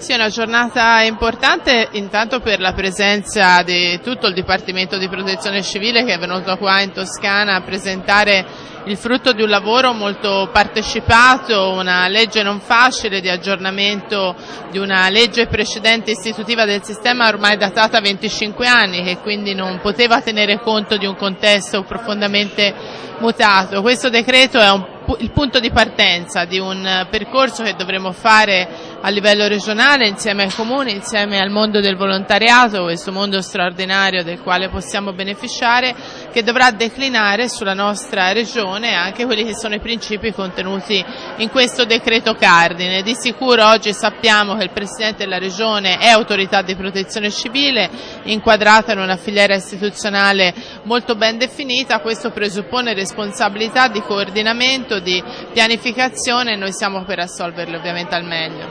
Sì, è una giornata importante intanto per la presenza di tutto il Dipartimento di Protezione Civile che è venuto qua in Toscana a presentare il frutto di un lavoro molto partecipato, una legge non facile di aggiornamento di una legge precedente istitutiva del sistema ormai datata 25 anni che quindi non poteva tenere conto di un contesto profondamente mutato. Questo decreto è il punto di partenza di un percorso che dovremo fare a livello regionale insieme ai comuni, insieme al mondo del volontariato, questo mondo straordinario del quale possiamo beneficiare, che dovrà declinare sulla nostra regione anche quelli che sono i principi contenuti in questo decreto cardine. Di sicuro oggi sappiamo che il Presidente della Regione è autorità di protezione civile, inquadrata in una filiera istituzionale molto ben definita. Questo presuppone responsabilità di coordinamento, di pianificazione e noi siamo per assolverle ovviamente al meglio.